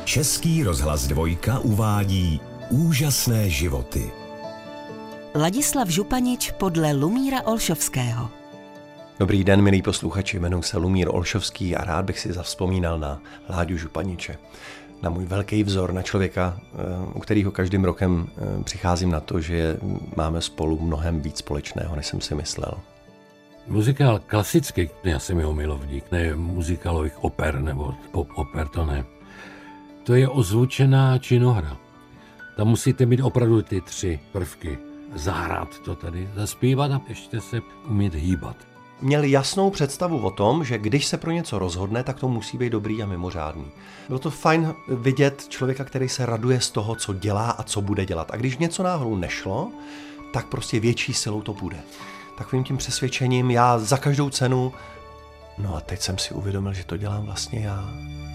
Český rozhlas Dvojka uvádí Úžasné životy. Ladislav Županič podle Lumíra Olšovského. Dobrý den, milí posluchači, jmenuji se Lumír Olšovský a rád bych si zavzpomínal na Láďu Županiče. Na můj velký vzor, na člověka, u kterého každým rokem přicházím na to, že máme spolu mnohem víc společného, než jsem si myslel. Muzikál klasický, já jsem jeho milovník, ne muzikálových oper nebo pop oper, to ne. To je ozvučená činohra. Tam musíte mít opravdu ty tři prvky. Zahrát to tady, zaspívat a ještě se umět hýbat. Měl jasnou představu o tom, že když se pro něco rozhodne, tak to musí být dobrý a mimořádný. Bylo to fajn vidět člověka, který se raduje z toho, co dělá a co bude dělat. A když něco náhodou nešlo, tak prostě větší silou to půjde. Takovým tím přesvědčením já za každou cenu. No a teď jsem si uvědomil, že to dělám vlastně já.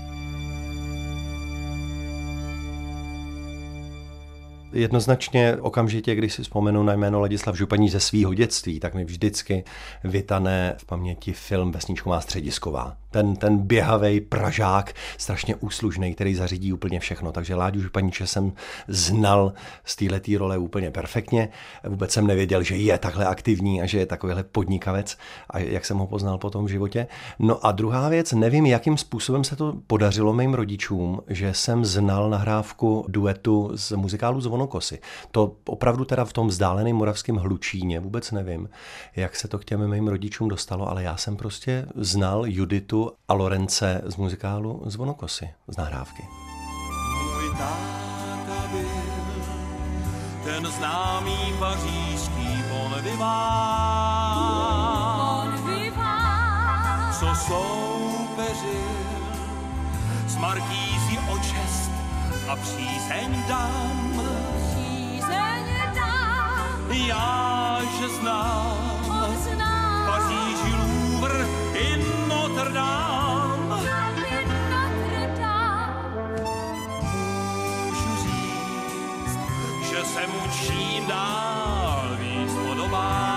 Jednoznačně okamžitě, když si vzpomenu na jméno Ladislav Županič ze svého dětství, tak mi vždycky vytane v paměti film Vesničková středisková. Ten běhavej Pražák, strašně úslužný, který zařídí úplně všechno. Takže Láďu Županiče jsem znal z této role úplně perfektně. Vůbec jsem nevěděl, že je takhle aktivní a že je takovýhle podnikavec a jak jsem ho poznal potom v životě. No a druhá věc, nevím, jakým způsobem se to podařilo mým rodičům, že jsem znal nahrávku duetu z muzikálu Zvonokosy. To opravdu teda v tom vzdáleném moravském Hlučíně, vůbec nevím, jak se to k těm mým rodičům dostalo, ale já jsem prostě znal Juditu a Lorence z muzikálu Zvonokosy, z nahrávky. Můj táta byl ten známý pařížský bon vivant, co soupeřil s markýzí o čest a přízeň dám. Já, že znám Paříži Louvre i Notre Dame. Můžu říct, že se mu čím dál víc podobá.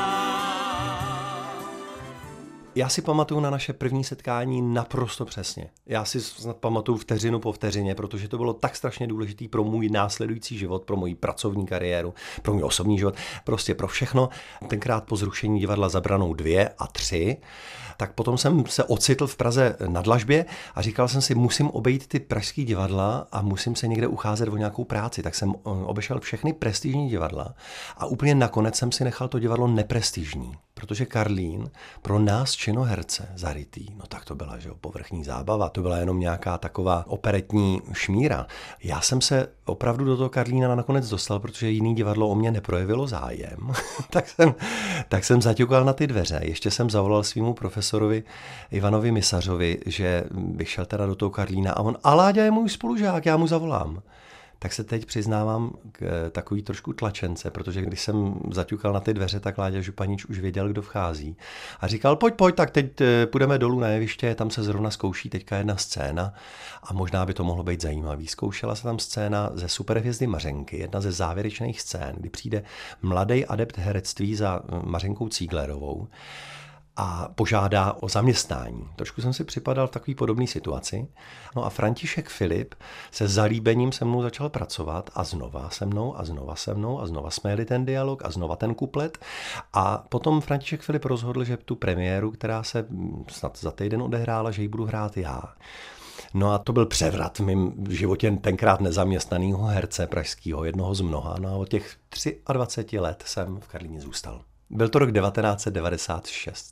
Já si pamatuju na naše první setkání naprosto přesně. Já si snad pamatuju vteřinu po vteřině, protože to bylo tak strašně důležitý pro můj následující život, pro moji pracovní kariéru, pro můj osobní život, prostě pro všechno. Tenkrát po zrušení divadla Za branou 2 a 3, tak potom jsem se ocitl v Praze na dlažbě a říkal jsem si, musím obejít ty pražský divadla a musím se někde ucházet o nějakou práci. Tak jsem obešel všechny prestižní divadla a úplně nakonec jsem si nechal to divadlo neprestižní, protože Karlín pro nás činoherce zarytý, no tak to byla, že jo, povrchní zábava, to byla jenom nějaká taková operetní šmíra. Já jsem se opravdu do toho Karlína nakonec dostal, protože jiný divadlo o mě neprojevilo zájem. tak jsem zaťukal na ty dveře. Ještě jsem zavolal svýmu profesorovi Ivanovi Misařovi, že bych šel teda do toho Karlína a on, a Láďa je můj spolužák, já mu zavolám. Tak se teď přiznávám k takový trošku tlačence, protože když jsem zaťukal na ty dveře, tak Láďa Županič už věděl, kdo vchází. A říkal, pojď, tak teď půjdeme dolů na jeviště, tam se zrovna zkouší teďka jedna scéna a možná by to mohlo být zajímavý. Zkoušela se tam scéna ze Superhvězdy Mařenky, jedna ze závěrečných scén, kdy přijde mladý adept herectví za Mařenkou Cíglerovou a požádá o zaměstnání. Trošku jsem si připadal v takové podobné situaci. No a František Filip se zalíbením se mnou začal pracovat a znova se mnou a znova jsme jeli ten dialog a znova ten kuplet. A potom František Filip rozhodl, že tu premiéru, která se snad za týden odehrála, že ji budu hrát já. No a to byl převrat v mém životě tenkrát nezaměstnanýho herce pražského, jednoho z mnoha. No a od těch 23 let jsem v Karlíně zůstal. Byl to rok 1996.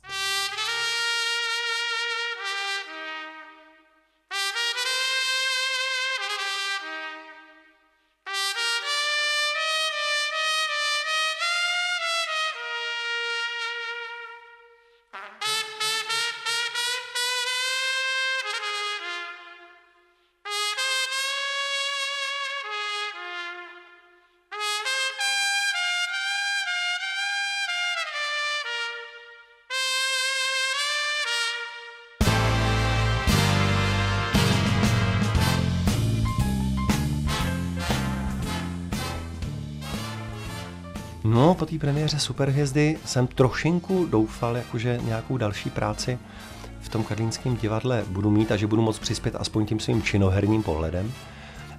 No, po té premiéře Superhvězdy jsem trošinku doufal, jakože nějakou další práci v tom karlínském divadle budu mít a že budu moct přispět aspoň tím svým činoherním pohledem.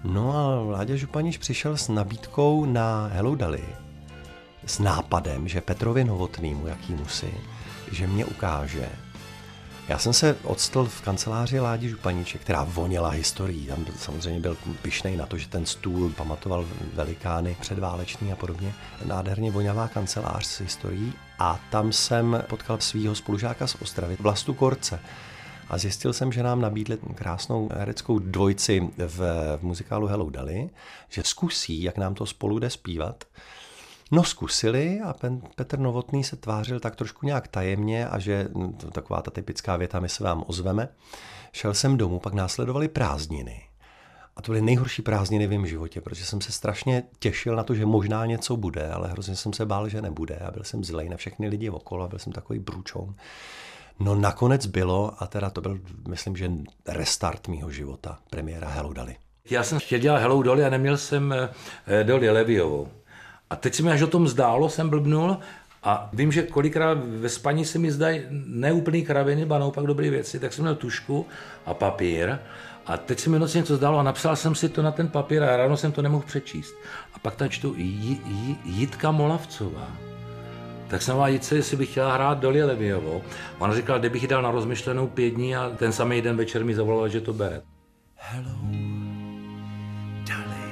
No a Láďa Županič přišel s nabídkou na Hello Dolly, s nápadem, že Petrovi Novotnýmu, jakýmusi, že mě ukáže. Já jsem se odstl v kanceláři Ládi Županiče, která voněla historií. Tam samozřejmě byl pyšnej na to, že ten stůl pamatoval velikány předváleční a podobně. Nádherně voňavá kancelář s historií. A tam jsem potkal svýho spolužáka z Ostravy, Vlastu Korce. A zjistil jsem, že nám nabídli krásnou hereckou dvojici v muzikálu Hello Dolly, že zkusí, jak nám to spolu jde zpívat. No zkusili a Petr Novotný se tvářil tak trošku nějak tajemně a že taková ta typická věta, my se vám ozveme. Šel jsem domů, pak následovaly prázdniny. A to byly nejhorší prázdniny v mém životě, protože jsem se strašně těšil na to, že možná něco bude, ale hrozně jsem se bál, že nebude. A byl jsem zlej na všechny lidi okolo a byl jsem takový brůčoun. No nakonec bylo, a teda to byl, myslím, že restart mýho života, premiéra Hello Dolly. Já jsem chtěl dělat Hello Dolly a neměl jsem Dolly Leviovou. A teď se mi až o tom zdálo, jsem blbnul a vím, že kolikrát ve spaní se mi zdají neúplný kraviny, ba naopak dobré věci, tak jsem měl tušku a papír a teď se mi noci něco zdálo a napsal jsem si to na ten papír a ráno jsem to nemohl přečíst. A pak tam čtu Jitka Molavcová. Tak jsem vám Jitce, jestli bych chtěla hrát Dolly Leviovou. Ona říkala, kdybych ji dal na rozmyšlenou 5 dní a ten samý den večer mi zavolala, že to bere. Hello, Dolly,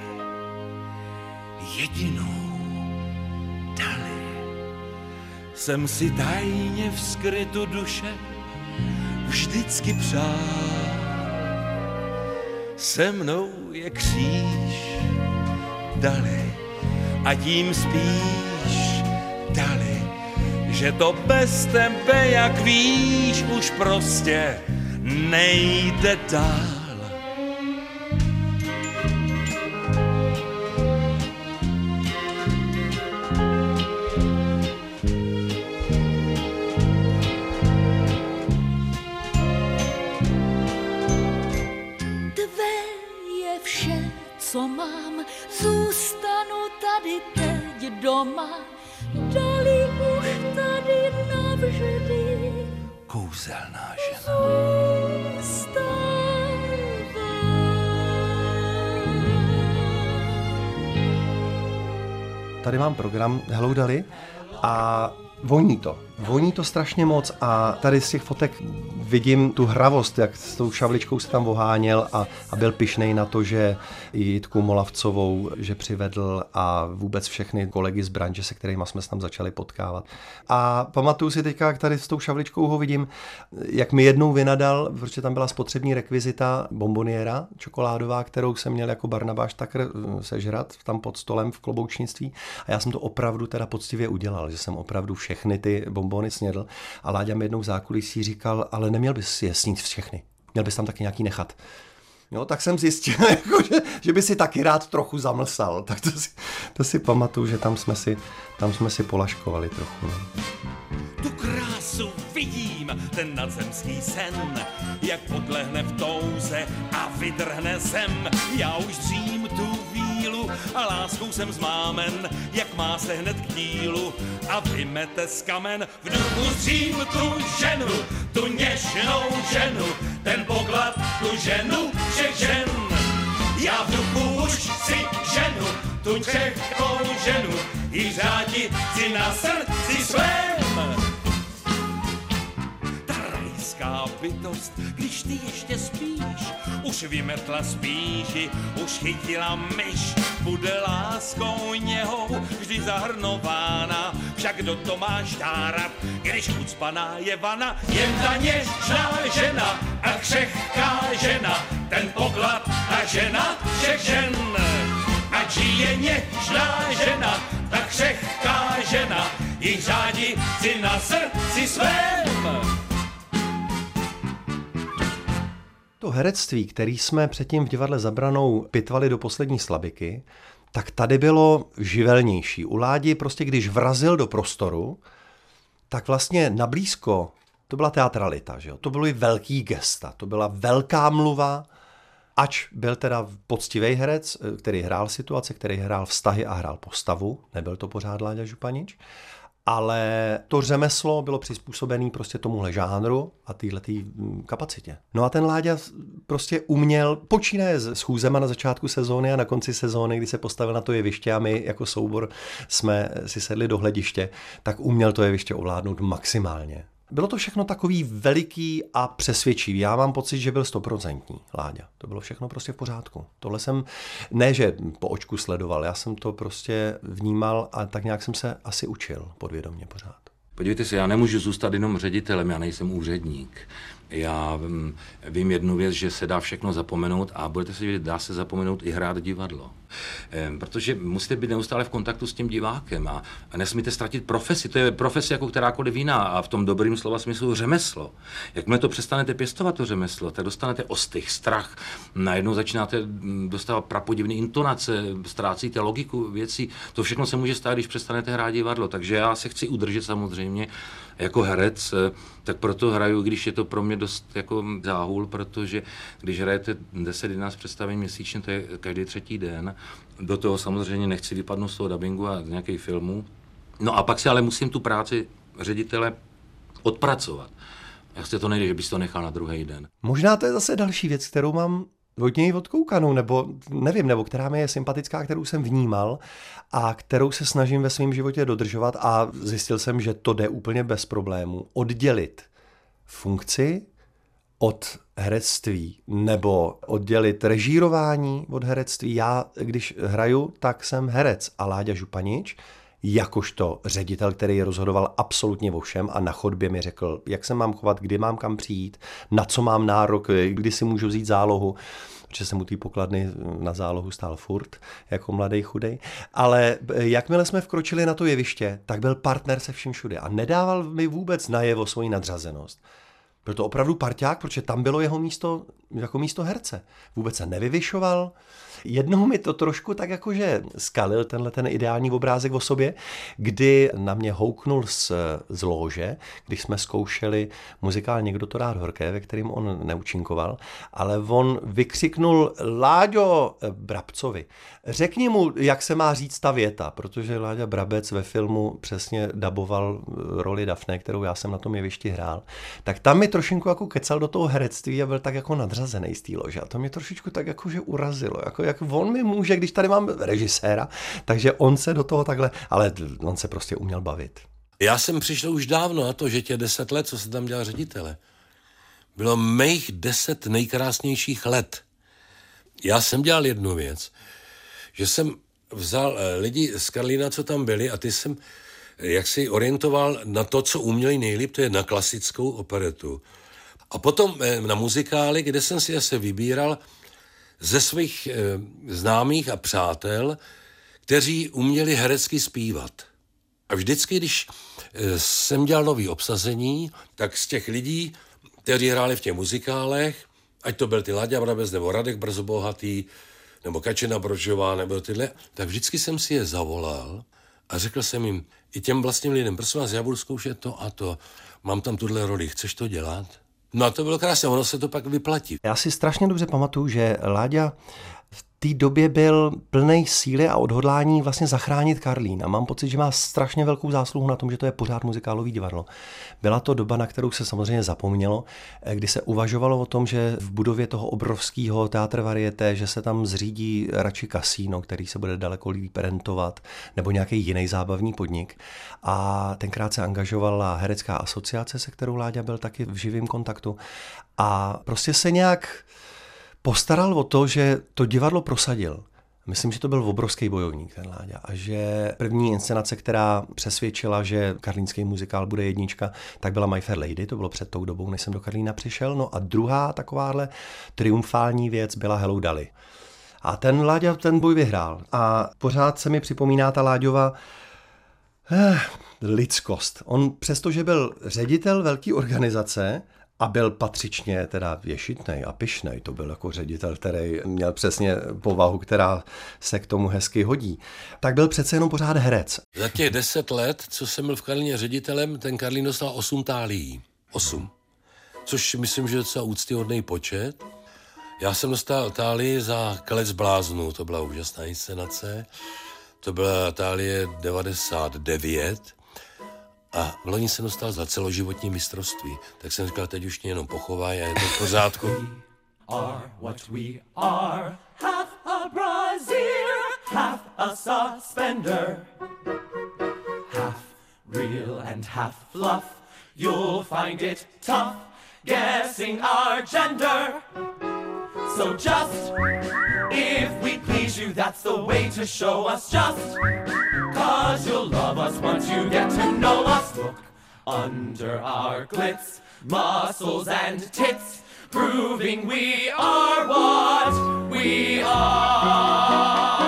jedinou Dolly, jsem si tajně v skrytu duše vždycky přál. Se mnou je kříž, Dolly, a tím spíš, Dolly, že to bez tebe, jak víš, už prostě nejde dál. Co mám, zůstanu tady teď doma, Dolly už tady navždy. Kouzelná žena. Tady mám program Hello Dolly a voní to strašně moc a tady z těch fotek vidím tu hravost, jak s tou šavličkou se tam oháněl a byl pyšnej na to, že Jitku Molavcovou, že přivedl a vůbec všechny kolegy z branže, se kterými jsme se tam začali potkávat. A pamatuju si teďka, jak tady s tou šavličkou ho vidím, jak mi jednou vynadal, protože tam byla spotřební rekvizita bomboniéra čokoládová, kterou jsem měl jako Barnabáš Takr sežrat tam pod stolem v kloboučnictví a já jsem to opravdu teda poctivě udělal, že jsem opravdu všechny ty bombony snědl a Láďa mi jednou v zákulisí říkal, ale neměl bys je snít všechny, měl bys tam taky nějaký nechat. No, tak jsem zjistil, jako, že by si taky rád trochu zamlsal, tak to si pamatuju, že tam jsme si polaškovali trochu. No. Tu krásu vidím, ten nadzemský sen, jak podlehne v touze a vydrhne zem. Já už dřím tu vílu a láskou jsem zmámen, jak má se hned k dílu a vymete z kamen. V duchu dřím tu ženu, tu něžnou ženu, ten poklad, tu ženu všech žen. Já v duchu už si ženu, tu křehkou ženu, i řádi si na srdci svém. Bytost, když ty ještě spíš, už vymetla spíši, už chytila myš, bude láskou něhou vždy zahrnována, však kdo to má ždárat, když ucpaná je vana, jen ta něžná žena a křehká žena, ten poklad a žena všech žen. Ať je něžná žena, ta křehká žena, jich řádi si na srdci svém. To herectví, který jsme předtím v divadle Za branou pitvali do poslední slabiky, tak tady bylo živelnější. U Ládi prostě, když vrazil do prostoru, tak vlastně nablízko, to byla teatralita, že jo? To byly velký gesta, to byla velká mluva, ač byl teda poctivý herec, který hrál situace, který hrál vztahy a hrál postavu, nebyl to pořád Láďa Županič, ale to řemeslo bylo přizpůsobené prostě tomuhle žánru a téhletý kapacitě. No a ten Láďa prostě uměl, počínaje s chůzema na začátku sezóny a na konci sezóny, kdy se postavil na to jeviště a my jako soubor jsme si sedli do hlediště, tak uměl to jeviště ovládnout maximálně. Bylo to všechno takový veliký a přesvědčivý. Já mám pocit, že byl 100% Láďa. To bylo všechno prostě v pořádku. Tohle jsem, ne že po očku sledoval, já jsem to prostě vnímal a tak nějak jsem se asi učil podvědomě pořád. Podívejte se, já nemůžu zůstat jenom ředitelem, já nejsem úředník. Já vím jednu věc, že se dá všechno zapomenout a budete si vědět, dá se zapomenout i hrát divadlo. Protože musíte být neustále v kontaktu s tím divákem a nesmíte ztratit profesi. To je profese jako kterákoliv jiná a v tom dobrým slova smyslu řemeslo. Jakmile to přestanete pěstovat to řemeslo, tak dostanete ostych, strach, najednou začínáte dostávat prapodivné intonace, ztrácíte logiku věcí. To všechno se může stát, když přestanete hrát divadlo. Takže já se chci udržet samozřejmě jako herec, tak proto hraju, když je to pro mě dost jako záhul, protože když hrajete 10-11 představení měsíčně, to je každý třetí den. Do toho samozřejmě nechci vypadnout z toho dabingu a z nějakých filmů. No a pak si ale musím tu práci ředitele odpracovat. Jak se to nejde, že bys to nechal na druhý den. Možná to je zase další věc, kterou mám od něj odkoukanou, nebo nevím, nebo která mi je sympatická, kterou jsem vnímal a kterou se snažím ve svém životě dodržovat a zjistil jsem, že to jde úplně bez problémů. Oddělit funkci od herectví nebo oddělit režírování od herectví. Já, když hraju, tak jsem herec a Láďa Županič, jakožto ředitel, který rozhodoval absolutně o všem a na chodbě mi řekl, jak se mám chovat, kdy mám kam přijít, na co mám nárok, kdy si můžu vzít zálohu, protože jsem u té pokladny na zálohu stál furt, jako mladý chudej. Ale jakmile jsme vkročili na to jeviště, tak byl partner se vším všude a nedával mi vůbec najevo svoji nadřazenost. Byl to opravdu parťák, protože tam bylo jeho místo jako místo herce. Vůbec se nevyvyšoval. Jednou mi to trošku tak jakože skalil ten ideální obrázek o sobě, kdy na mě houknul z lóže, když jsme zkoušeli muzikál Někdo to rád horké, ve kterým on neúčinkoval, ale on vykřiknul: Láďo Brabcovi, řekni mu, jak se má říct ta věta, protože Láďa Brabec ve filmu přesně daboval roli Dafne, kterou já jsem na tom jevišti hrál. Tak tam mi trošinku jako kecal do toho herectví a byl tak jako nadřazený z té lože. A to mě trošičku tak jakože urazilo. Jako jak on mi může, když tady mám režiséra, takže on se do toho takhle, ale on se prostě uměl bavit. Já jsem přišel už dávno na to, že tě 10 let, co se tam dělal ředitele, bylo mých 10 nejkrásnějších let. Já jsem dělal jednu věc, že jsem vzal lidi z Karlína, co tam byli, a ty jsem jak si orientoval na to, co uměli nejlíp, to je na klasickou operetu. A potom na muzikály, kde jsem si zase vybíral ze svých známých a přátel, kteří uměli herecky zpívat. A vždycky, když jsem dělal nový obsazení, tak z těch lidí, kteří hráli v těch muzikálech, ať to byl ty Láďa Brabec, nebo Radek Brzobohatý, nebo Kačena Brožová, nebo tyhle, tak vždycky jsem si je zavolal a řekl jsem jim, i těm vlastním lidem, prosím vás, já budu zkoušet to a to, mám tam tuhle roli, chceš to dělat? No a to bylo krásné, ono se to pak vyplatí. Já si strašně dobře pamatuju, že Láďa v té době byl plnej síly a odhodlání vlastně zachránit Karlín a mám pocit, že má strašně velkou zásluhu na tom, že to je pořád muzikálový divadlo. Byla to doba, na kterou se samozřejmě zapomnělo, kdy se uvažovalo o tom, že v budově toho obrovského Teatr Varieté, že se tam zřídí radši kasíno, který se bude daleko líp rentovat, nebo nějaký jiný zábavní podnik. A tenkrát se angažovala herecká asociace, se kterou Láďa byl taky v živém kontaktu. A prostě se nějak postaral o to, že to divadlo prosadil. Myslím, že to byl obrovský bojovník, ten Láďa. A že první inscenace, která přesvědčila, že karlínský muzikál bude jednička, tak byla My Fair Lady, to bylo před tou dobou, než jsem do Karlína přišel. No a druhá takováhle triumfální věc byla Hello Dolly. A ten Láďa ten boj vyhrál. A pořád se mi připomíná ta Láďova lidskost. On přestože byl ředitel velké organizace, a byl patřičně teda ješitnej a pyšnej, to byl jako ředitel, který měl přesně povahu, která se k tomu hezky hodí, tak byl přece jenom pořád herec. Za těch 10 let, co jsem byl v Karlíně ředitelem, ten Karlín dostal 8 tálií. 8. Což myslím, že je docela úctyhodný počet. Já jsem dostal tálii za Klec bláznů, to byla úžasná inscenace. To byla tálie 99. A v loni jsem dostal za celoživotní mistrovství. Tak jsem říkal, teď už mě jenom pochovají a je to v pořádku. Are what we are, half a brassiere, half a suspender, half real and half fluff. You'll find it tough guessing our gender. So just, if we please you, that's the way to show us just. 'Cause you'll love us once you get to know us. Look under our glitz, muscles and tits, proving we are what we are.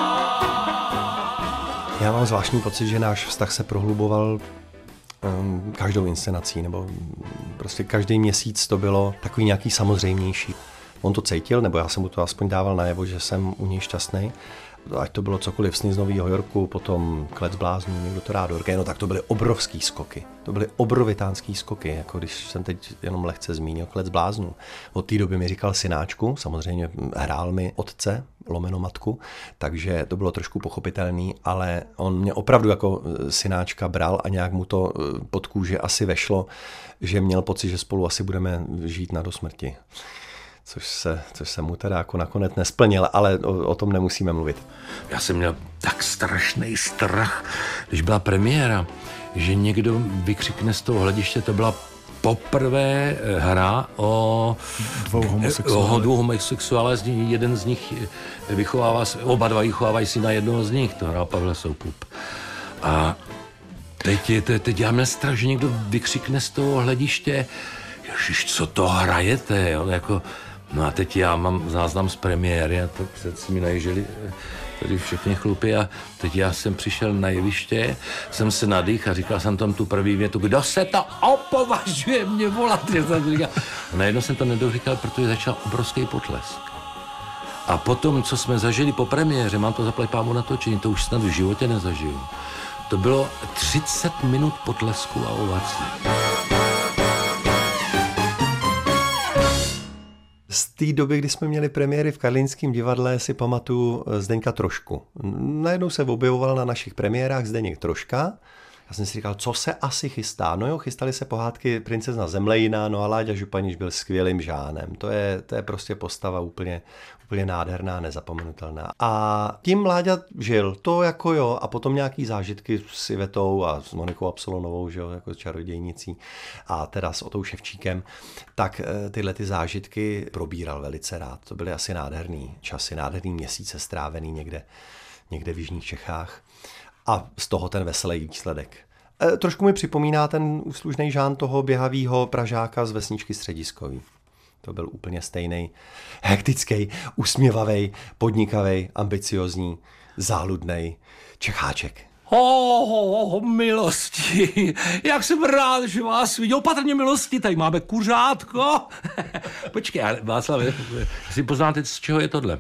Já mám zvláštní pocit, že náš vztah se prohluboval každou inscenací, nebo prostě každý měsíc to bylo takový nějaký samozřejmější. On to cítil, nebo já jsem mu to aspoň dával najevo, že jsem u něj šťastný. Ať to bylo cokoliv, Sny z Nového Yorku, potom Klec bláznů, někdo to rád orgé, no tak to byly obrovský skoky. To byly obrovitánský skoky, jako když jsem teď jenom lehce zmínil Klec bláznů. Od té doby mi říkal synáčku, samozřejmě hrál mi otce, lomeno matku, takže to bylo trošku pochopitelný, ale on mě opravdu jako synáčka bral a nějak mu to pod kůži asi vešlo, že měl pocit, že spolu asi budeme žít na dosmrti. Což se mu teda jako nakonec nesplnil, ale o tom nemusíme mluvit. Já jsem měl tak strašný strach, když byla premiéra, že někdo vykřikne z toho hlediště, to byla poprvé hra o dvou homosexuálech, jeden z nich vychovává, oba dva vychovávají si na jednoho z nich, to hrál Pavel Soukup. A teď já měl strach, že někdo vykřikne z toho hlediště, ježiš, co to hrajete, jo, jako. No a teď já mám záznam z premiéry a to se mi najížili tady všechny chlupy a teď já jsem přišel na jeviště, jsem se nadých a říkal jsem tam tu první větu, kdo se to opovažuje mě volat. A najednou jsem to nedoříkal, protože začal obrovský potlesk. A potom, co jsme zažili po premiéře, mám to zaplať pámu natočení, to už snad v životě nezažiju. To bylo 30 minut potlesku a ovací. Z té doby, kdy jsme měli premiéry v Karlínském divadle, si pamatuju Zdeňka Trošku. Najednou se objevoval na našich premiérách Zdeněk Troška. Já jsem si říkal, co se asi chystá. No jo, chystaly se pohádky Princezna Zemlejina, no a Láďa Županič byl skvělým žánem. To je prostě postava úplně nádherná, nezapomenutelná. A tím Láďa žil, to jako jo, a potom nějaký zážitky s Ivetou a s Monikou Absolonovou, že jo, jako s čarodějnicí a teda s Otou Ševčíkem, tak tyhle ty zážitky probíral velice rád. To byly asi nádherný časy, nádherný měsíce strávený někde v jižních Čechách. A z toho ten veselý výsledek. Trošku mi připomíná ten úslužný žán toho běhavýho Pražáka z vesničky Střediskový. To byl úplně stejný, hektický, usměvavý, podnikavý, ambiciozní, záludnej Čecháček. Milosti, jak jsem rád, že vás viděl. Opatrně, milosti, tady máme kuřátko. Počkej, Václav, si poznáte, z čeho je tohle?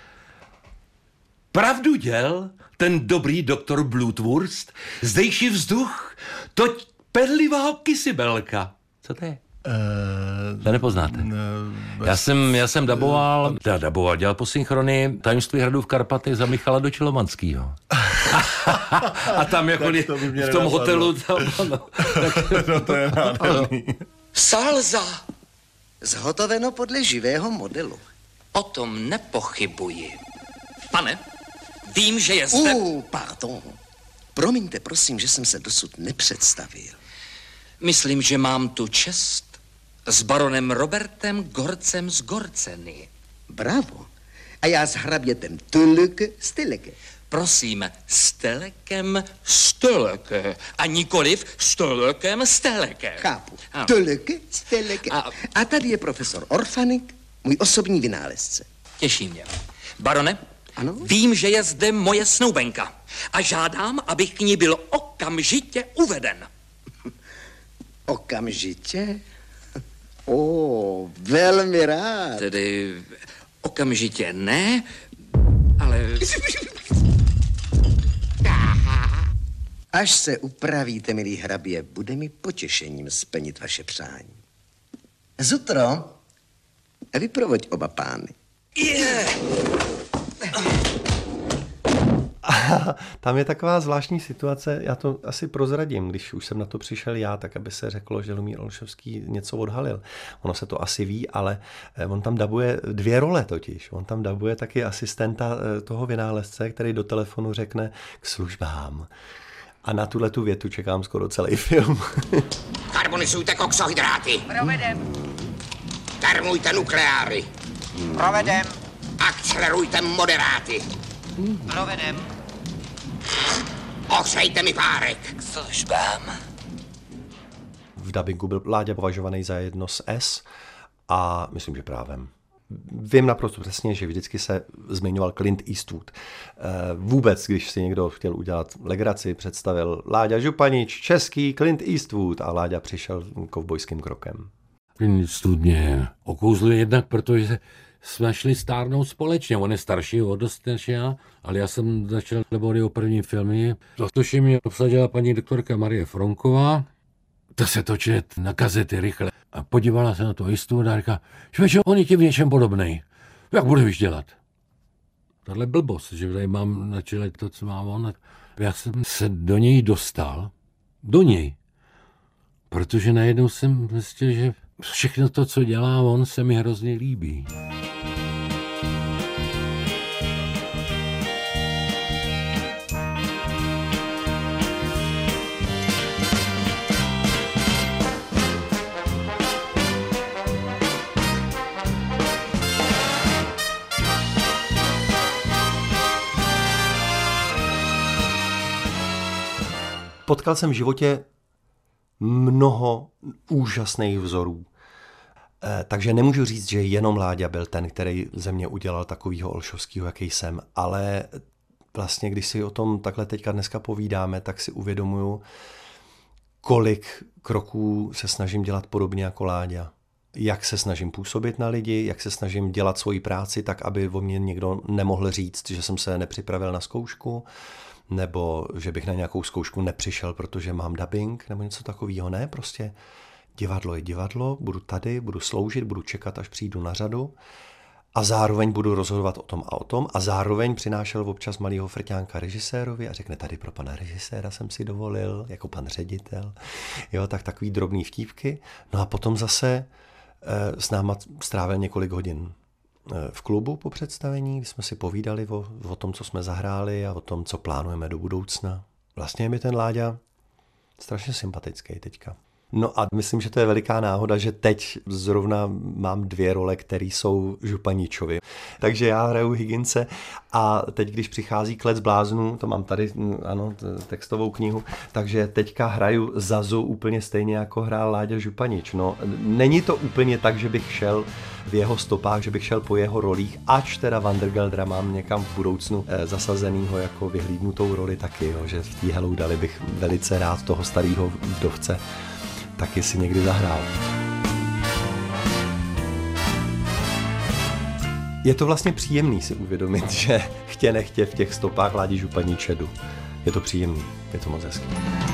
Pravdu děl ten dobrý doktor Blutwurst, zdejší vzduch, toť perlivá kysibelka. Co to je? To nepoznáte. Já jsem daboval, dělal po synchrony Tajemství hradu v Karpatech za Michala Dočilomanskýho. A tam jako v tom hotelu No to je nádherný. Salza! Zhotoveno podle živého modelu. O tom nepochybuji. Pane, vím, že je zde... Pardon. Promiňte, prosím, že jsem se dosud nepředstavil. Myslím, že mám tu čest s baronem Robertem Gorcem z Gorceny. Bravo. A já s hrabětem Tuleke Steleke. Prosím, Stelekem Steleke a nikoliv Stelekem Steleke. Chápu. Tuleke Steleke. A tady je profesor Orfanik, můj osobní vynálezce. Těší mě. Barone, ano? Vím, že je zde moje snoubenka a žádám, abych k ní byl okamžitě uveden. Okamžitě? Velmi rád. Tedy okamžitě ne, ale... Až se upravíte, milý hrabě, bude mi potěšením splnit vaše přání. Zutro, vyprovoď oba pány. Tam je taková zvláštní situace, já to asi prozradím, když už jsem na to přišel já, tak aby se řeklo, že Lumír Olšovský něco odhalil. Ono se to asi ví, ale on tam dabuje 2 role totiž. On tam dabuje taky asistenta toho vynálezce, který do telefonu řekne k službám. A na tuhletu větu čekám skoro celý film. Karbonizujte koksohydráty. Provedem. Termujte nukleáry. Provedem. Akcelerujte moderáty. Provedem. Ohřejte mi párek. K službám. V dabingu byl Láďa považovaný za jedno z S a myslím, že právem. Vím naprosto přesně, že vždycky se zmiňoval Clint Eastwood. Vůbec, když si někdo chtěl udělat legraci, představil Láďa Županič, český Clint Eastwood a Láďa přišel kovbojským krokem. Clint Eastwood mě okouzluje jednak, protože jsme šli stárnout společně. On je starší o dost než já, ale já jsem začal o první filmy. Protože mě obsadila paní doktorka Marie Fronková. To se točí na kazety rychle. A podívala se na to Eastwooda a říká, že on je ti v něčem podobnej. Jak budeš dělat? Tahle blbost, že tady mám na čele to, co má on. Já jsem se do něj dostal. Do něj. Protože najednou jsem zjistil, že všechno to, co dělá on, se mi hrozně líbí. Potkal jsem v životě mnoho úžasných vzorů. Takže nemůžu říct, že jenom Láďa byl ten, který ze mě udělal takovýho Olšovskýho, jaký jsem, ale vlastně, když si o tom takhle teďka dneska povídáme, tak si uvědomuju, kolik kroků se snažím dělat podobně jako Láďa. Jak se snažím působit na lidi, jak se snažím dělat svoji práci tak, aby o mě někdo nemohl říct, že jsem se nepřipravil na zkoušku, nebo že bych na nějakou zkoušku nepřišel, protože mám dubbing, nebo něco takového. Ne, prostě divadlo je divadlo, budu tady, budu sloužit, budu čekat, až přijdu na řadu a zároveň budu rozhodovat o tom a zároveň přinášel občas malýho frťánka režisérovi a řekne, tady pro pana režiséra jsem si dovolil, jako pan ředitel. Jo, tak takový drobný vtípky. No a potom zase s náma strávil několik hodin v klubu po představení, kdy jsme si povídali o tom, co jsme zahráli a o tom, co plánujeme do budoucna. Vlastně je mi ten Láďa strašně sympatický teďka. No a myslím, že to je veliká náhoda, že teď zrovna mám 2 role, které jsou Županičovi. Takže já hraju Higginse a teď, když přichází Klec bláznů, to mám tady, ano, textovou knihu, takže teďka hraju Zazu úplně stejně, jako hrál Láďa Županič. No, není to úplně tak, že bych šel v jeho stopách, že bych šel po jeho rolích, ač teda Vandergeldera mám někam v budoucnu zasazenýho jako vyhlídnutou roli taky, jo, že v té Hello Dali bych velice rád toho starého vdovce taky si někdy zahrál. Je to vlastně příjemný si uvědomit, že chtě nechtě v těch stopách Ládi Županiče jdu. Je to příjemný, je to moc hezký.